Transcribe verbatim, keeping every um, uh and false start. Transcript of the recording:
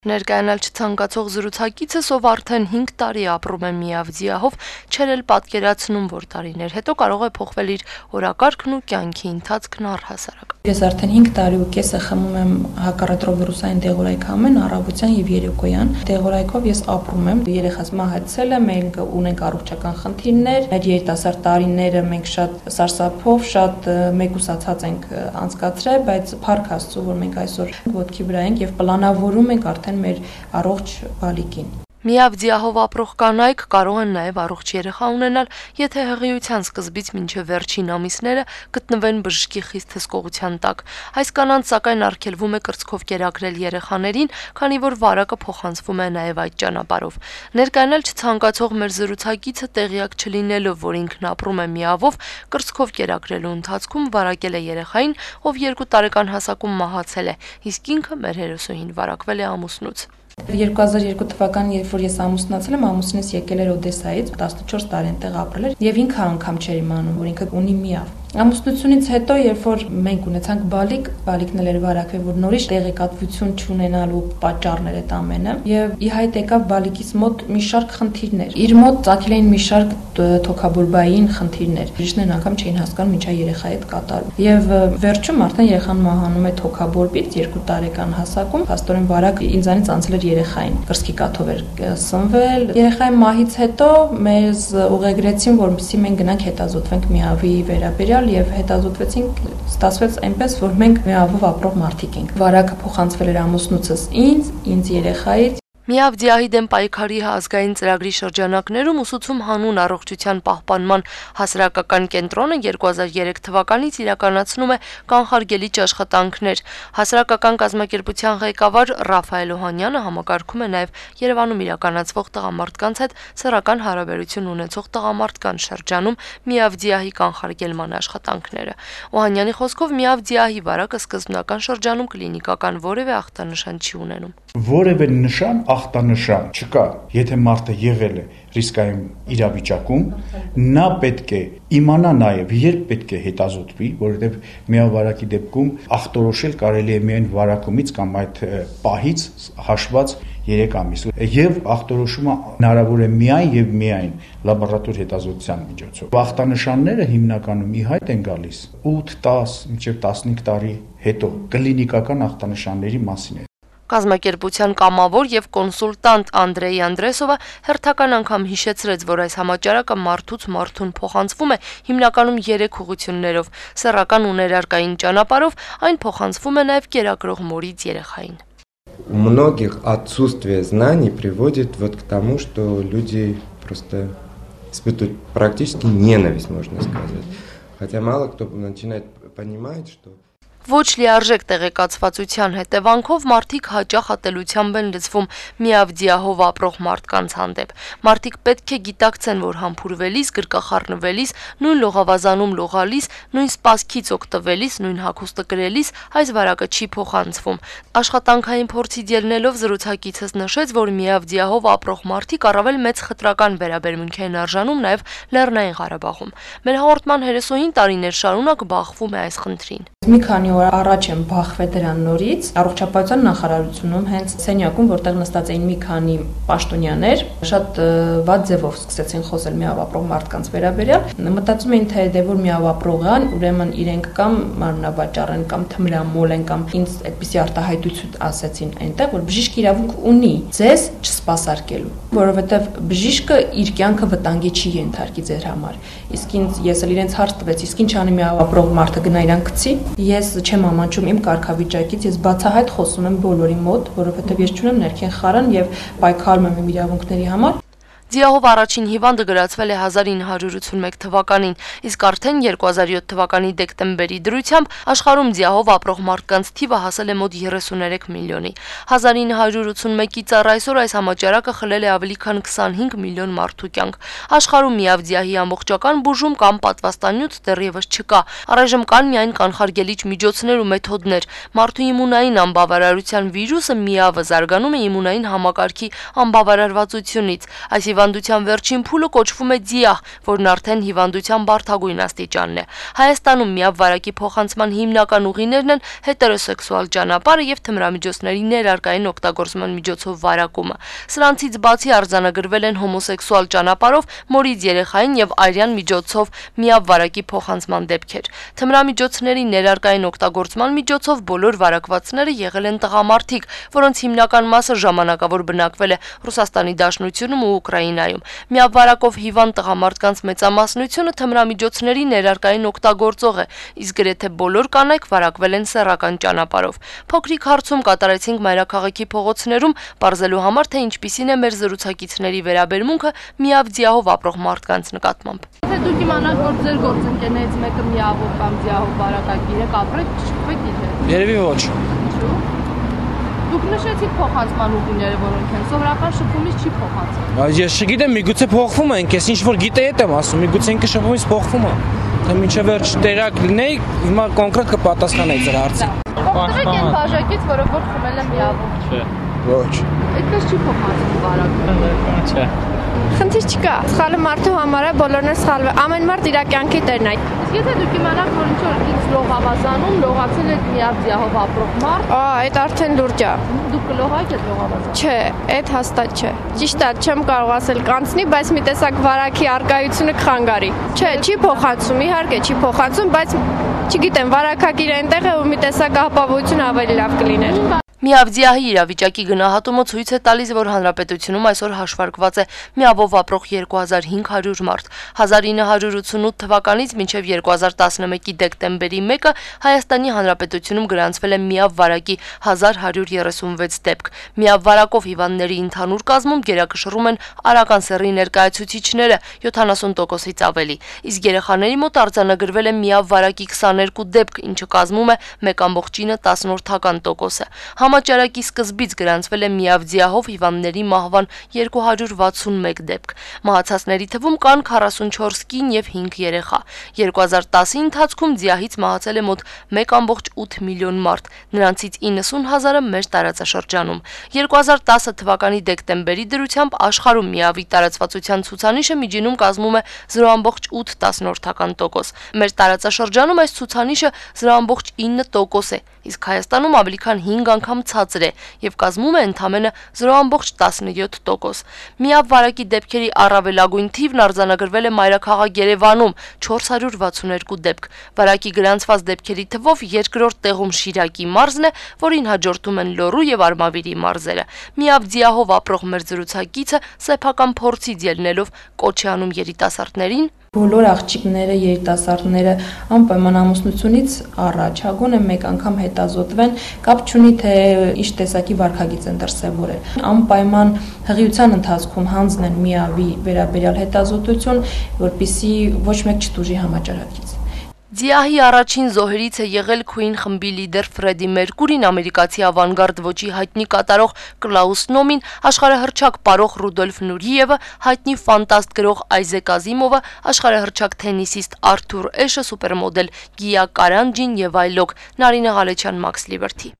Ներկայանալ չցանկացող զրուցակիցս, ով արդեն հինգ տարի ապրում է միավ ձիահով, չէր էլ պատկերացնում, որ տարիներ հետո կարող է փոխվել իր օրակարգն ու կյանքի ընթացքն առհասարակ։ Ես արդեն հինգ տարի ու կես է խմում եմ հակառետրովիրուսային դեղորայք ամեն առավոտյան եւ երեկոյան։ Դեղորայքով ես ապրում եմ, երեխաս մահացել է, մենք ունենք առողջական խնդիրներ, մեր երիտասարդ տարիները մենք շատ սարսափով, շատ մեկուսացած ենք անցկացրել, բայց փառք Աստծո, որ մենք այսօր ոտքի վրա ենք եւ պլանավորում ենք արդեն մեր առողջ բալիկին։ Միավ ձիահով ապրող կանայք կարող են նաև առողջ երեխա ունենալ, եթե հղիության սկզբից մինչև վերջին ամիսները գտնվեն բժշկի խիստ հսկողության տակ։ Այս կանանց սակայն արգելվում է կրծքով կերակրել երեխաներին, քանի որ վարակը փոխանցվում է նաև այդ ճանապարհով։ Ներկայանալ չցանկացող մեր զրուցակիցը տեղյակ չլինելով, որ ինքն ապրում է միավով, կրծքով կերակրելու ընթացքում վարակել է երեխային, ով երկու տարեկան հասակում մահացել է, իսկ ինքը մեր հերոսուհին վարակվել է ամուսնուց։ երկու հազար երկու թվականին, երբ որ ես ամուսնացել եմ, ամուսինս եկել էր Օդեսայից, տասնչորս տարի այնտեղ ապրել էր եւ ինքը անգամ չէր իմանում, որ ինքը ունի միավ։ Ամուսնությունից հետո, երբ որ մենք ունեցանք բալիկ, բալիկն էլ էր վարակվել, որ նորից տեղեկատվություն չունենալու պատճառներ այդ ամենը, եւ ի հայտ եկավ բալիկից մոտ մի շարք խնդիրներ։ Իր մոտ ծագել էին մի շարք թոքաբորբային խնդիրներ։ Բժիշկներն անգամ չէին հասկանում ինչա երեխայի հետ կատարում։ Եվ վերջում արդեն երեխան մահանում է թոքաբորբից երկու տարեկան հասակում, փաստորեն վարակ ինձանից անցել էր երեխային, կրծքի կաթով էր սնվել։ Երեխայի մահից հետո մեզ ուղեգրեցին, որպեսզի մենք գնանք հետազոտվենք միավի վերաբերյալ եւ հետազոտվեցինք, ստացվեց այնպես, որ մենք միավով ապրող մարդիկ ենք։ Վարակը փոխանցվել էր ամուսնուցս ինձ, ինձ երեխայից։ Միավ ձիահի դեմ պայքարի ազգային ծրագրի շրջանակներում ուսուցում հանուն առողջության պահպանման հասարակական կենտրոնը երկու հազար երեք թվականից իրականացնում է կանխարգելիչ աշխատանքներ։ Հասարակական կազմակերպության ղեկավար Ռաֆայել Օհանյանը համակարգում է նաև Երևանում իրականացվող տղամարդկանց հետ սեռական հարաբերություն ունեցող տղամարդկանց շրջանում միավ ձիահի կանխարգելման աշխատանքները։ Օհանյանի խոսքով միավ ձիահի վարակը սկզբնական շրջանում կլինիկական որևէ ախտանշան չի ունենում։ Որևէ նշան ախտանշան չկա, եթե մարդը եղել է ռիսկային իրավիճակում, նա պետք է իմանա նաև երբ պետք է հետազոտվի, որովհետև միավարակի դեպքում ախտորոշել կարելի է միայն վարակումից կամ այդ պահից հաշված երեք ամիս, եւ ախտորոշումը հնարավոր է միայն եւ միայն լաբորատոր հետազոտության միջոցով։ Ախտանշանները հիմնականում ի հայտ են գալիս ութ, դաս, մինչև տասնհինգ տարի հետո կլինիկական ախտանշանների մասին է։ Կազմակերպության կամավոր եւ կոնսուլտանտ Անդրեյ Անդրեսովը հերթական անգամ հիշեցրեց, որ այս համաճարակը մարդուց մարդուն փոխանցվում է հիմնականում երեք ուղղություններով՝ սեռական ու ներարկային ճանապարհով, այն փոխանցվում է նաեւ կերակրող մորից երեխային։ У многих отсутствие знаний приводит вот к тому, что люди просто испытывают практически ненависть, можно сказать. Хотя мало кто начинает понимать, что Ոչ լիարժեք տեղեկացվածության հետևանքով մարդիկ հաճախ ատելությամբ են լցվում միավ ձիահով ապրող մարդկանց հանդեպ։ Մարդիկ պետք է գիտակցեն, որ համբուրվելիս, գրկախառնվելիս, նույն լողավազանում լողալիս, նույն սպասքից օգտվելիս, նույն հագուստը կրելիս այս վարակը չի փոխանցվում։ Աշխատանքային փորձից ելնելով զրուցակիցս նշեց, որ միավ ձիահով ապրող մարդիկ առավել մեծ խտրական վերաբերմունք են արժանում նաև Լեռնային Ղարաբաղում։ Մեր հաղորդման հերոսուհին տարիներ շարունակ բախվում է այս խնդրին։ Մի քանի օր առաջ եմ բախվել դրան նորից, առողջապահության նախարարությունում հենց սենյակում, որտեղ նստած էին մի քանի պաշտոնյաներ, շատ վատ ձևով սկսեցին խոսել միավ ապրող մարդկանց վերաբերյալ։ Մտածում էին, թե դե որ միավ ապրողան, ուրեմն իրենք կամ մարմնավաճառ են, կամ թմրամոլ են, կամ ինձ այդպիսի արտահայտություն ասեցին այնտեղ, որ բժիշկ իրավունք ունի ձեզ չսպասարկելու, որովհետև բժիշկը իր կյանքը վտանգի չի ենթարկի ձեր համար։ Իսկ ինձ ես էլ իրենց հարց տվեց, իսկ ինչ անի միավ ապրող մարդը գնա իրան գցի։ Ես չեմ ամանչում իմ կարգավիճակից, ես բացահայտ խոսում եմ բոլորի մոտ, որովհետև ես չունեմ ներքին խարան եւ պայքարում եմ իմ իրավունքների համար։ Ձիահով առաջին հիվանդը գրացվել է հազար ինը հարյուր ութսունմեկ թվականին, իսկ արդեն երկու հազար յոթ թվականի դեկտեմբերի դրությամբ աշխարհում ձիահով ապրող մարդկանց թիվը հասել է մոտ երեսուներեք միլիոնի։ հազար ինը հարյուր ութսունմեկից առ այսօր այս համաճարակը խլել է ավելի քան քսանհինգ միլիոն մարդու կյանք։ Աշխարհում միավ ձիահի ամբողջական բուժում կամ պատվաստանյութ դեռևս չկա։ Առայժմ կան միայն կանխարգելիչ միջոցներ ու մեթոդներ։ Մարդու իմունային անբավարարության վիրուսը միավը զարգանում է իմունային համակարգի անբավարարվածությունից։ Այս հիվանդության վերջին փուլը կոչվում է ձիահ, որն արդեն հիվանդության բարդագույն աստիճանն է։ Հայաստանում միավ վարակի փոխանցման հիմնական ուղիներն են հետերոսեքսուալ ճանապարհը եւ թմրամիջոցների ներարկային օգտագործման միջոցով վարակումը։ Սրանցից բացի արձանագրվել են հոմոսեքսուալ ճանապարհով մորից երեխային եւ այրյան միջոցով միավ վարակի փոխանցման դեպքեր։ Թմրամիջոցների ներարկային օգտագործման միջոցով բոլոր վարակվածները եղել են տղամարդիկ, որոնց հիմնական մասը ժամանակավոր բնակվել է Ռուսաստանի Դաշնությունում ու Ուկրաինայում։ Միավ վարակով հիվանդ տղամարդկանց մեծամասնությունը թմրամիջոցների ներարկային օգտագործող է, իսկ գրեթե բոլոր կանայք վարակվել են սեռական ճանապարհով։ Փոքրիկ հարցում կատարեցինք մայրաքաղաքի փողոցներում, բարձելու համար, թե ինչպիսին է մեր զրուցակիցների վերաբերմունքը միավ ձիահով ապրող մարդկանց նկատմամբ։ Թե դուք իմանաք, որ ձեր գործընկերներից մեկը միավով կամ ձիահով վարակագիր է, կապրեք, չփոխեք իթե։ Երևի ոչ։ Դուք նշեցիք փոխանցման ուղիները, որոնք են սովորական շփումից չի փոխանցվում։ Բայց ես չգիտեմ, միգուցե փոխվում են, ես ինչ որ գիտեի եմ ասում, միգուցե ինքը շփումից փոխվում է։ Թե մինչև վերջ տեղակ լինեի, հիմա կոնկրետ կպատասխանեի ձեր հարցին։ Փոխվեք այն բաժակից, որը որ խմել եմ միավով։ Չէ։ Ոչ։ Այդպես չի փոխանցվում վարակը։ Չէ։ Խնդիր չկա։ Սխալը մարդու համար է, բոլորն էլ սխալվում են։ Ամեն մարդ իր կյանքի տերն է։ Իսկ եթե դուք իմանաք, որ ինչ որ X լողավազանում լողացել է միավ ձիահով ապրող մարդ, Ա, այդ արդեն լուրջ է։ դուք կլողայիք այդ լողավազանը։ Չէ, այդ հաստատ չէ։ Ճիշտ է, չեմ կարող ասել կանցնի, բայց մի տեսակ վարակի արկայությունը կխանգարի։ Չէ, չի փոխանցում, իհարկե չի փոխանցում, բայց չգիտեմ, վարակագիր այնտեղ է ու մի տեսակ ապահովություն ավելի լավ կլիներ։ Միավ ձիահի իրավիճակի գնահատումը ցույց է տալիս, որ հանրապետությունում այսօր հաշվարկված է միավով ապրող երկու հազար հինգ հարյուր մարդ։ հազար ինը հարյուր ութսունութ թվականից մինչև երկու հազար տասնմեկի դեկտեմբերի մեկը Հայաստանի Հանրապետությունում գրանցվել է միավ վարակի հազար հարյուր երեսունվեց դեպք։ Միավ վարակով հիվանդների ընդհանուր կազմում գերակշռում են արական սեռի ներկայացուցիչները յոթանասուն տոկոսից ավելի, իսկ երեխաների մոտ արձանագրվել է միավ վարակի քսաներկու դեպք, ինչը կազմում է մեկ ամբողջ ինը տասնորդական տոկոսը։ Համաճարակի սկզբից գրանցվել է միավ ձիահով հիվանդների մահվան երկու հարյուր վաթսունմեկ դեպք։ Մահացածների թվում կան քառասունչորս կին եւ հինգ երեխա։ երկու հազար տասի ընթացքում ձիահից մահացել է մոտ մեկ ամբողջ ութ միլիոն մարդ, նրանցից իննսուն հազարը մեր տարածաշրջանում։ երկու հազար տասը թվականի դեկտեմբերի դրությամբ աշխարհում միավի տարածվածության ցուցանիշը միջինում կազմում է զրո ամբողջ ութ տասնորդական տոկոս։ Մեր տարածաշրջանում այս ցուցանիշը զրո ամբողջ ինը տոկոս է, իսկ Հայաստանում ավելի քան հինգ անգամ ցածր է եւ կազմում է ընդամենը զրո ամբողջ տասնյոթ տոկոս։ Միավ վարակի դեպքերի առավելագույն թիվն արձանագրվել է մայրաքաղաք Երևանում չորս հարյուր վաթսուներկու դեպք։ Վարակի գրանցված դեպքերի թվով երկրորդ տեղում Շիրակի մարզն է, որին հաջորդում են Լոռու եւ Արմավիրի մարզերը։ Միավ ձիահով ապրող մեր զրուցակիցը սեփական փորձից ելնելով կոչ է անում երիտասարդներին Բոլոր աղջիկները, երիտասարդները անպայման ամուսնությունից առաջ հագուն են մեկ անգամ հետազոտվեն, կապ չունի թե ինչ տեսակի վարքագիծ են դրսևորել։ Անպայման հղիության ընթացքում հանձնեն միավի վերաբերյալ հետազոտություն, որպեսզի ոչ մեկ չտուժի համաճարակից։ Ձիահի առաջին զոհերից է եղել Queen խմբի լիդեր Ֆրեդի Մերկուրին, ամերիկացի ավանգարդ ոճի հայտնի կատարող Կլաուս Նոմին, աշխարհահռչակ պարող Ռուդոլֆ Նուրիևը, հայտնի ֆանտաստ գրող Այզեկ Ազիմովը, աշխարհահռչակ թենիսիստ Արթուր Էշը, սուպերմոդել Գիա Կարանջին եւ այլոք։ Նարինե Ղալեչյան, Max Liberty։